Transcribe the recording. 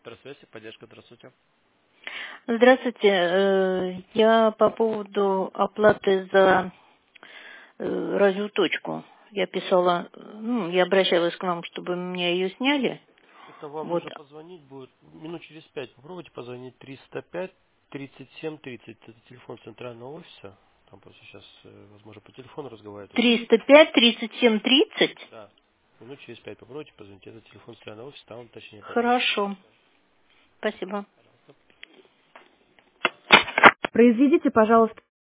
Центр связи, поддержка, здравствуйте. Здравствуйте. Я по поводу оплаты за радиоточку. Я писала, я обращалась к вам, чтобы мне ее сняли. Это вам Вот. нужно позвонить будет минут через 5. Попробуйте позвонить 305 37 30. Это телефон центрального офиса. Там просто сейчас, возможно, по телефону разговаривают уже. 305 37 30? Да. Минут через 5 попробуйте позвонить. Это телефон центрального офиса, там точнее поймет. Хорошо. Спасибо. Пожалуйста. Произведите, пожалуйста,